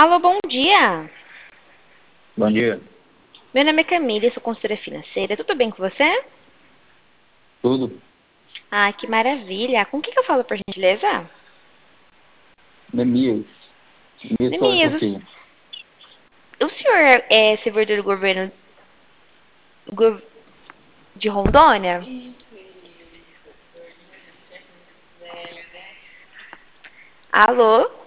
Alô, bom dia. Bom dia. Meu nome é Camila, eu sou consultora financeira. Tudo bem com você? Tudo? Ah, que maravilha. Com quem que eu falo, por gentileza? Nemias. Nemias Floresta Nemias, Filho. o senhor é servidor do governo go- de Rondônia? Alô?